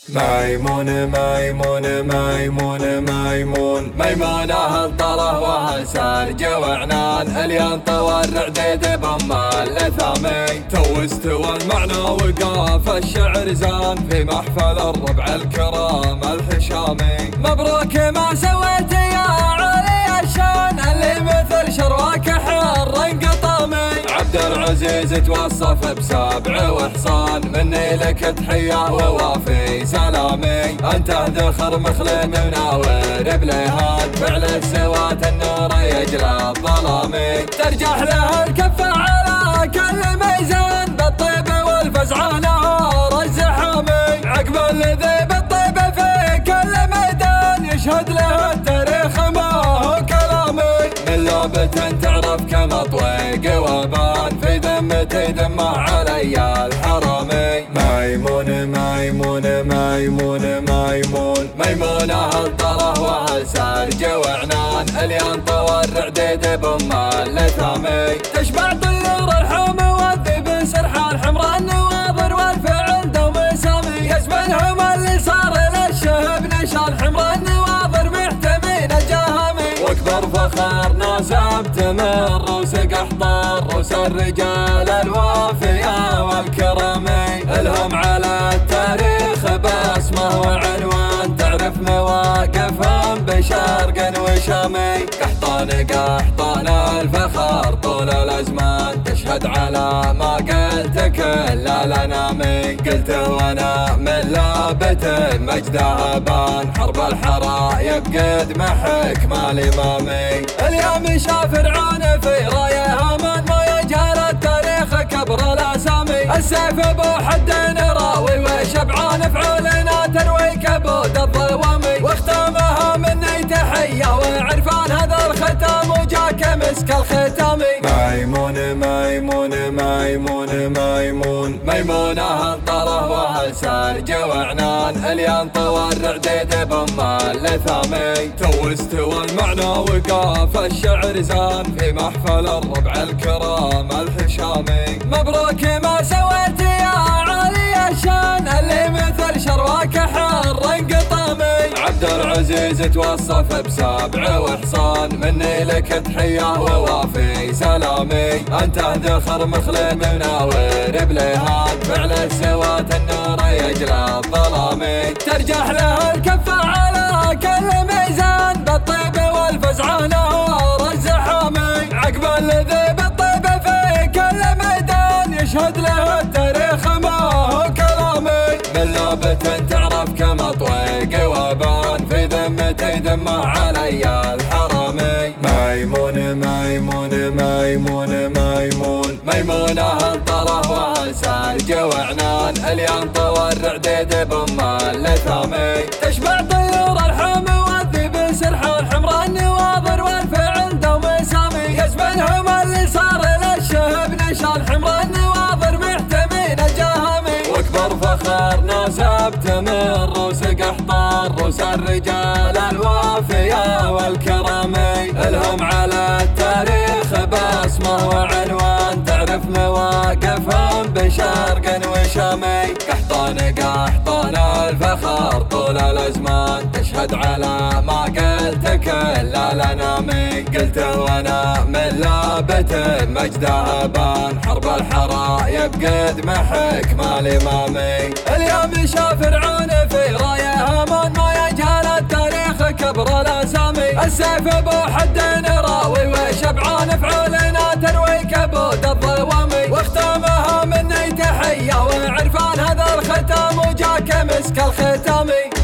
ميمون ميمون ميمون ميمون ميمون أهل طره وأهل سرج وعنان الينطة والرعديد بأم الإثامي تو استوى المعنى وقاف الشعر زان في محفل الربع الكرام الحشامي. مبروك ما سويت يا علي الشان اللي مثل شرواك حر قطامي. عبد العزيز توصف بسبع وحصان مني لك تحية ووافي سلامي. انت ذخر مخل مناور بليهان فعل السوات النور يجلى الظلامي. ترجح له الكفة على كل ميزان بالطيب والفزع نار الزحامي. عقب الذي بالطيب في كل ميدان يشهد له التاريخ ما هو كلامي. من لعبة تعرف كما طويق وبان في ذمتي ذمه علي الحرامي. ميمون ميمون ميمون ميمون ميمون أهل طره وأهل سرج وعنان الينطة والرعديد بأم الإثامي. تشبع طيور الحوم والذئب سرحان حمراء النواظر والفعل دوم سامي. يزمنهم اللي صار للشهب نشان حمراء النواظر محتمين الجهامي. واكبر فخر ناسبت من روس قحطان روس الرجال الوافية والكرامي. الهم على التاريخ باسمه وعنوان تعرف مواقفهم بشرق وشامي. قحطان الفخر طول الازمان تشهد على ما قلت كل الانامي. قلته وانا من لابة مجدها بان حرب الحرايب قد محك مال امامي. اليوم شاف فرعون في رايه هامان ما يجهل التاريخ كبر الاسامي. السيف ابو حد راوي وشبعان فعولنا تروي كبود الظلوامي. واختامها مني تحيه وعرفان هذا الختام وجاك مسك الختامي. ميمون ميمون ميمون ميمون ميمون أهل طره وأهل سرج وعنان الينطة والرعديد بأم الإثامي. تو استوى المعنى وقاف الشعر زان في محفل الربع الكرام الحشامي. مبروك ما سويت يا علي الشان اللي مثل شرواك حر قطامي. عبد العزيز توصف بسبع وحصان مني لك تحية ووافي سلامي. انت ذخر مخل مناور بليهان فعل السوات النور يجلى الظلامي. ترجح له الكفة على كل ميزان بالطيب والفزع نار الزحامي. عقب الذي بالطيب في كل ميدان يشهد له التاريخ ما هو كلامي. من لعبة تعرف كما طويق وبان في ذمتي ذمه علي الحرامي. ميمون ميمون ميمون ميمون ميمون أهل طره وأهل سرج وعنان الينطة والرعديد بأم الإثامي. تشبع طيور الحوم والذئب سرحان حمراء النواظر والفعل دوم سامي. يزمنهم اللي صار للشهب نشان حمراء النواظر محتمين الجهامي. واكبر فخر ناسبت من روس قحطان روس الرجال الوافية والكرامي. الهم على التاريخ باسمه وعنوان تعرف مواقفهم بشرق وشامي. قحطان الفخر طول الازمان تشهد على ما قلت كل الانامي. قلته وانا من لابة مجدها بان حرب الحرايب قد محك مال امامي. اليوم شاف فرعون في رايه هامان ما يجهل التاريخ كبر الاسامي. السيف ابو حد راوي وشبعان فعولنا تروي كبود الظلوامي. واختامها مني تحيه وعرفان هذا الختام وجاك مسك الختامي.